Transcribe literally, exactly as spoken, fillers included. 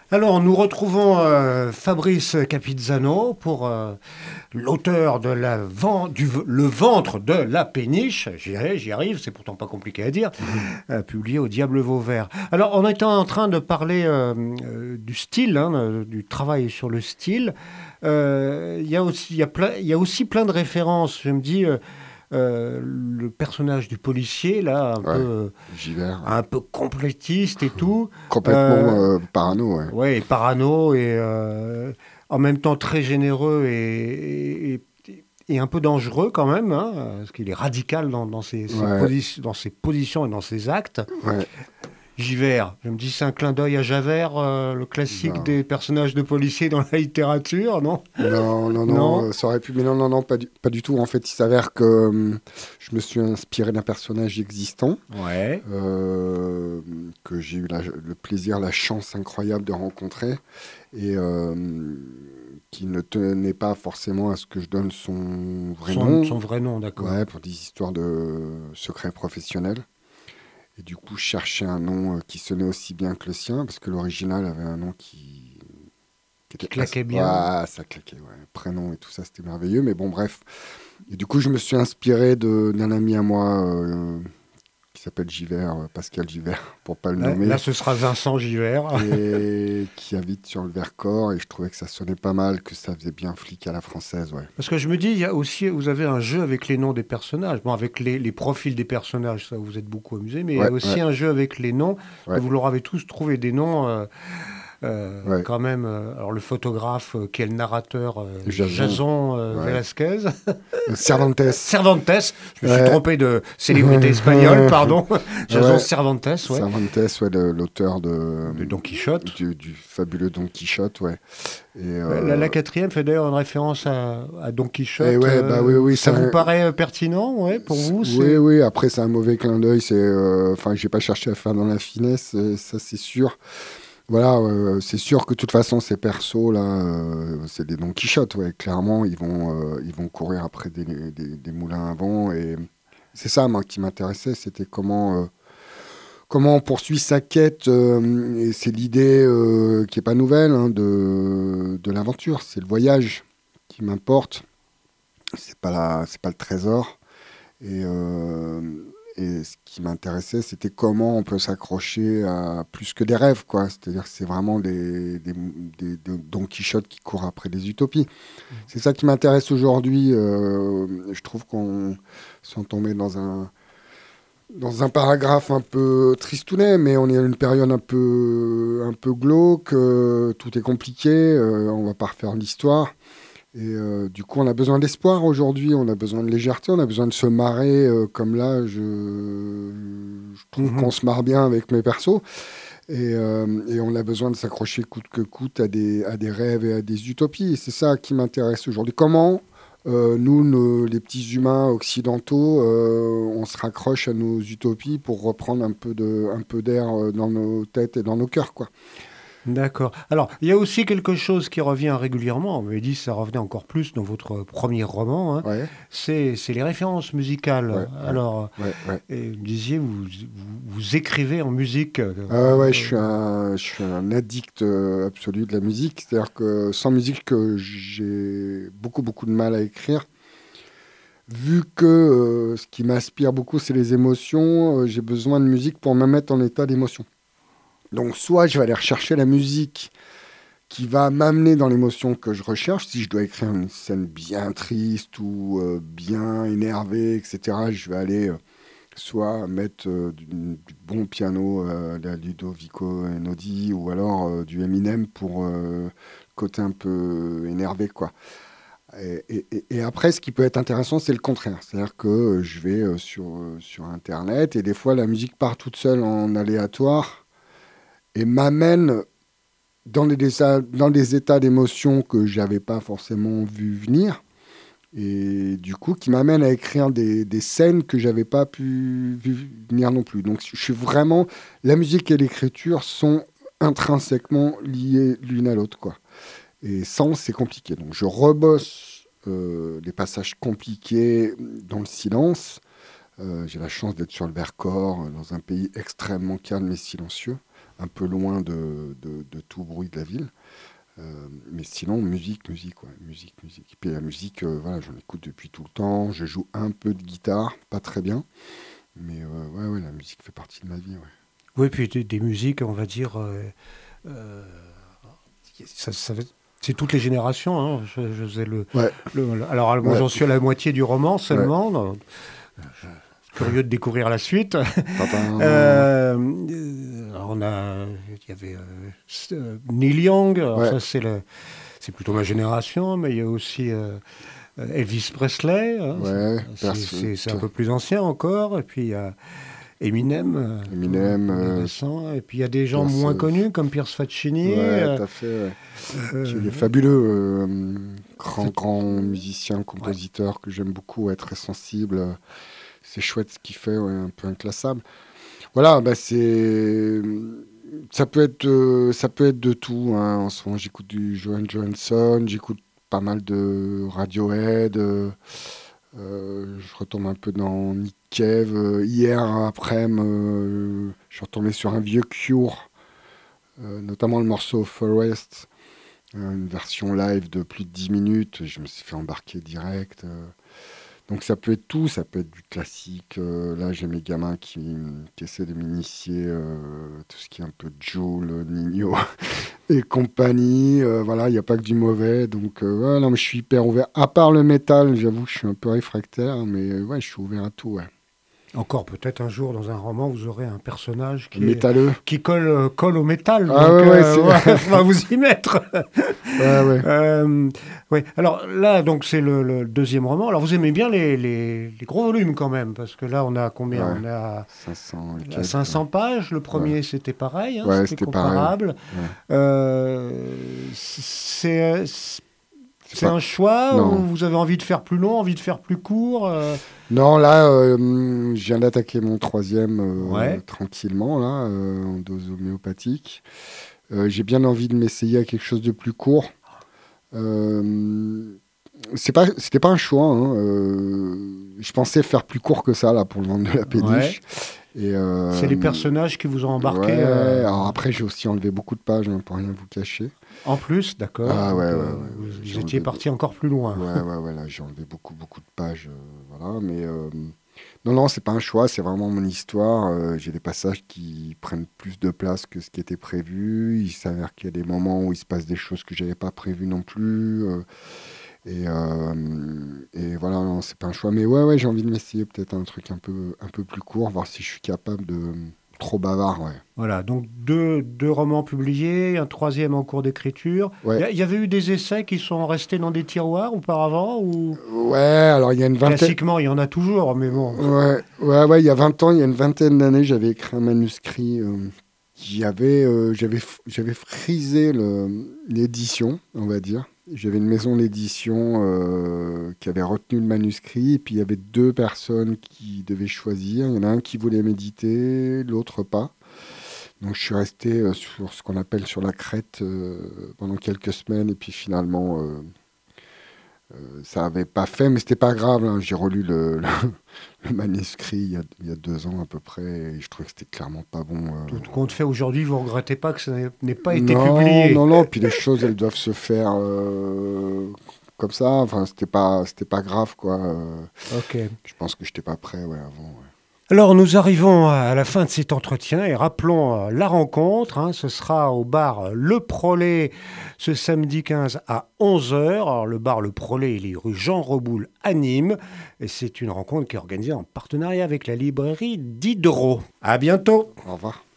Alors, nous retrouvons euh, Fabrice Capizzano pour euh, l'auteur de la ven- du v- Le ventre de la péniche. J'y arrive, j'y arrive, c'est pourtant pas compliqué à dire, euh, publié au Diable Vauvert. Alors, on était en train de parler euh, euh, du style, hein, euh, du travail sur le style. Euh, Il y a aussi, il y a plein, il y a aussi plein de références. Je me dis, euh, euh, le personnage du policier, là, un Ouais, peu, j'y vais. un peu complétiste et tout. Complètement Euh, euh, parano, ouais. Ouais, et parano et euh, en même temps très généreux et, et- et un peu dangereux quand même, hein, parce qu'il est radical dans, dans ses, ses Ouais, posi- dans ses positions et dans ses actes. ouais. Javert, je me dis c'est un clin d'œil à Javert, euh, le classique Non, des personnages de policiers dans la littérature, non? non, non, non, Non? euh, ça aurait pu, mais non, non, non, pas du, pas du tout. En fait, il s'avère que euh, je me suis inspiré d'un personnage existant Ouais. euh, que j'ai eu la- le plaisir, la chance incroyable de rencontrer et euh, qui ne tenait pas forcément à ce que je donne son vrai Son, nom, son vrai nom, d'accord. ouais, pour des histoires de secrets professionnels. Et du coup, je cherchais un nom euh, qui sonnait aussi bien que le sien, parce que l'original avait un nom qui, qui Qui était assez... claquait bien. Ouais, ça claquait, ouais. Prénom et tout ça, c'était merveilleux. Mais bon, bref. Et du coup, je me suis inspiré de- d'un ami à moi euh, qui s'appelle Givert, euh, Pascal Givert, pour pas le Là, là, nommer, ce sera Vincent Givert. et qui habite sur le Vercors. Et je trouvais que ça sonnait pas mal, que ça faisait bien flic à la française, ouais. Parce que je me dis, il y a aussi, vous avez un jeu avec les noms des personnages, bon, avec les, les profils des personnages, ça vous êtes beaucoup amusé, mais il y a Ouais, aussi ouais, un jeu avec les noms, et ouais, vous leur avez tous trouvé des noms, euh, euh, ouais. quand même. euh, alors le photographe, euh, qui est le narrateur, euh, Jason, Jason euh, ouais. Velasquez, Euh, Cervantes, Cervantes, je me suis ouais. trompé de célébrité espagnole, pardon, Jason Ouais, Cervantes, ouais, Cervantes, ouais, le- l'auteur de, de Don Quichotte. du, du fabuleux Don Quichotte, ouais. Et, Ouais, La, la euh, quatrième fait d'ailleurs une référence à, à Don et Quichotte. ouais, bah oui, euh, oui, c'est ça vous un- paraît euh, pertinent, ouais, pour c'est- vous, oui, c'est... oui, après c'est un mauvais clin d'œil, c'est, euh, enfin, j'ai pas cherché à faire dans la finesse, euh, ça c'est sûr. Voilà, euh, c'est sûr que de toute façon ces persos là, euh, c'est des Don Quichotte, ouais, clairement, ils vont, euh, ils vont courir après des, des- des moulins à vent, et c'est ça, moi, qui m'intéressait, c'était comment, euh, comment on poursuit sa quête, euh, et c'est l'idée euh, qui est pas nouvelle, hein, de, de l'aventure, c'est le voyage qui m'importe, c'est pas la, c'est pas le trésor. Et, euh, et ce qui m'intéressait, c'était comment on peut s'accrocher à plus que des rêves, quoi. C'est-à-dire que c'est vraiment des, des, des- des Don Quichotte qui courent après des utopies. C'est ça qui m'intéresse aujourd'hui. Euh, je trouve qu'on sont tombés dans un, dans un paragraphe un peu tristounet, mais on est à une période un peu, un peu glauque, euh, tout est compliqué, euh, on va pas refaire l'histoire. Et euh, du coup, on a besoin d'espoir aujourd'hui, on a besoin de légèreté, on a besoin de se marrer euh, comme là. Je, je trouve qu'on Mhm. se marre bien avec mes persos. Et, euh, et on a besoin de s'accrocher coûte que coûte à des, à des rêves et à des utopies. Et c'est ça qui m'intéresse aujourd'hui. Comment euh, nous, nos- les petits humains occidentaux, euh, on se raccroche à nos utopies pour reprendre un peu de, un peu d'air euh, dans nos têtes et dans nos cœurs, quoi. D'accord. Alors, il y a aussi quelque chose qui revient régulièrement, on m'avait dit que ça revenait encore plus dans votre premier roman, hein, Ouais, c'est c'est les références ouais, musicales. ouais, Alors, ouais, ouais. et vous me disiez, vous, vous, vous écrivez en musique. euh, Ah ouais, je euh, suis un, je suis un addict euh, absolu de la musique. C'est-à-dire que sans musique, que j'ai beaucoup, beaucoup de mal à écrire. Vu que euh, ce qui m'inspire beaucoup, c'est les émotions, euh, j'ai besoin de musique pour me mettre en état d'émotion. Donc, soit je vais aller rechercher la musique qui va m'amener dans l'émotion que je recherche. Si je dois écrire une scène bien triste ou euh, bien énervée, et cetera, je vais aller euh, soit mettre euh, du, du bon piano, euh, la Ludovico Einaudi, ou alors euh, du Eminem pour euh, le côté un peu énervé, quoi. Et, et- et- et après, ce qui peut être intéressant, c'est le contraire. C'est-à-dire que euh, je vais euh, sur, euh, sur Internet et des fois, la musique part toute seule en aléatoire et m'amène dans des, desa- dans des états d'émotion que j'avais pas forcément vu venir. Et du coup, qui m'amène à écrire des, des scènes que j'avais pas pu vu venir non plus. Donc, je suis vraiment. La musique et l'écriture sont intrinsèquement liées l'une à l'autre, quoi. Et sans, c'est compliqué. Donc, je rebosse euh, des passages compliqués dans le silence. Euh, j'ai la chance d'être sur le Vercors, euh, dans un pays extrêmement calme et silencieux. un peu loin de, de, de tout bruit de la ville. Euh, mais sinon, musique, musique, ouais, musique, musique. Et puis la musique, euh, voilà, j'en écoute depuis tout le temps. Je joue un peu de guitare, pas très bien. Mais euh, ouais, ouais, la musique fait partie de ma vie, ouais. Oui, puis des, des musiques, on va dire, euh, euh, ça, ça, c'est toutes les générations. Hein. Je, je faisais le, Ouais. le, le- alors, moi, Ouais. j'en suis à la moitié du roman seulement. Ouais. Donc, je suis curieux de découvrir la suite. Papa, Euh, euh, alors, on a, il y avait euh, s- euh, Neil Young. Alors ouais, ça, c'est le, c'est plutôt ma génération, mais il y a aussi euh, Elvis Presley. Hein. ouais, C'est, perso- c'est, c'est un peu plus ancien encore. Et puis il y a Eminem, euh, pour, Eminem, pour les euh, récents. Et puis il y a des gens Pierce, moins euh, connus comme Pierce Faccini. ouais, euh, t'as fait, ouais. Qui euh, est fabuleux, euh, grand, c'est- grand musicien, ouais. compositeur que j'aime beaucoup, ouais, très sensible. euh, C'est chouette ce qu'il fait, ouais, un peu inclassable. Voilà, bah c'est, ça peut être, euh, ça peut être de tout, hein. En ce moment, j'écoute du Johan Johansson, j'écoute pas mal de Radiohead. euh, euh, je retombe un peu dans Nick Cave. euh, hier après-midi, euh, je suis retombé sur un vieux Cure, euh, notamment le morceau Forest. Euh, une version live de plus de dix minutes, je me suis fait embarquer direct. euh. Donc ça peut être tout, ça peut être du classique. euh, là, j'ai mes gamins qui, qui essaient de m'initier euh, tout ce qui est un peu Jul, Nino et compagnie. euh, voilà, il n'y a pas que du mauvais. Donc euh, ouais, non, mais je suis hyper ouvert. À part le métal, j'avoue que je suis un peu réfractaire, mais euh, ouais, je suis ouvert à tout. Ouais. Encore peut-être un jour dans un roman, vous aurez un personnage qui, est, Métalleux. qui colle, euh, colle au métal. Ah Donc ouais, ouais, euh, c'est... ouais, on va vous y mettre. ouais, ouais. Euh, ouais. Alors là, donc c'est le, le deuxième roman. Alors vous aimez bien les, les, les gros volumes quand même, parce que là on a combien? Ouais. On a cinq cents et à quelques. cinq cents pages. Le premier Ouais. c'était pareil, hein, Ouais, c'était c'était pareil. comparable. Ouais. Euh, c'est C'est c'est pas... un choix ou Non. vous avez envie de faire plus long, envie de faire plus court? euh Non, là, euh, je viens d'attaquer mon troisième euh, Ouais. tranquillement, là, euh, en dose homéopathique. Euh, j'ai bien envie de m'essayer à quelque chose de plus court. Euh, c'est pas, c'était pas un choix, hein, euh, je pensais faire plus court que ça, là, pour le ventre de la Ouais. péniche. Et, C'est les euh, personnages qui vous ont embarqué ouais, euh, alors après, j'ai aussi enlevé beaucoup de pages, hein, pour rien vous cacher. en plus, d'accord. Ah Donc, ouais, ouais, euh, ouais, vous, ouais, vous j'ai étiez enlevé... parti encore plus loin. Ouais, ouais, ouais, là, j'ai enlevé beaucoup, beaucoup de pages, euh, voilà, mais... euh, non, non, c'est pas un choix, c'est vraiment mon histoire. Euh, j'ai des passages qui prennent plus de place que ce qui était prévu. Il s'avère qu'il y a des moments où il se passe des choses que j'avais pas prévues non plus. euh, et, euh, et voilà, non, c'est pas un choix. Mais ouais, ouais, j'ai envie de m'essayer peut-être un truc un peu, un peu plus court, voir si je suis capable de... Trop bavard, ouais. Voilà, donc deux, deux romans publiés, un troisième en cours d'écriture. Il y, Ouais, a- il y avait eu des essais qui sont restés dans des tiroirs auparavant ou ouais, alors il y a une vingtaine... classiquement il y en a toujours, mais bon. Ouais, ouais, ouais, il y a vingt ans, il y a une vingtaine d'années, j'avais écrit un manuscrit euh, qui avait, euh, j'avais, f- j'avais frisé le- l'édition, on va dire. J'avais une maison d'édition euh, qui avait retenu le manuscrit, et puis il y avait deux personnes qui devaient choisir. Il y en a un qui voulait méditer, l'autre pas. Donc je suis resté euh, sur ce qu'on appelle sur la crête euh, pendant quelques semaines, et puis finalement, euh, euh, ça n'avait pas fait, mais c'était pas grave, hein. J'ai relu le, le, le manuscrit il y, a, il y a deux ans à peu près, et je trouvais que c'était clairement pas bon. euh. Tout compte fait aujourd'hui, vous regrettez pas que ça n'ait n'ait pas été Non, publié. non, non. Puis les choses, elles doivent se faire euh, comme ça. Enfin, c'était pas, c'était pas grave, quoi. Euh, Ok. je pense que j'étais pas prêt, ouais, avant. Ouais. Alors nous arrivons à la fin de cet entretien et rappelons euh, la rencontre. Hein, ce sera au bar Le Prolet ce samedi quinze à onze heures. Alors le bar Le Prolet, il est rue Jean Reboul à Nîmes. Et c'est une rencontre qui est organisée en partenariat avec la librairie Diderot. À bientôt. Au revoir.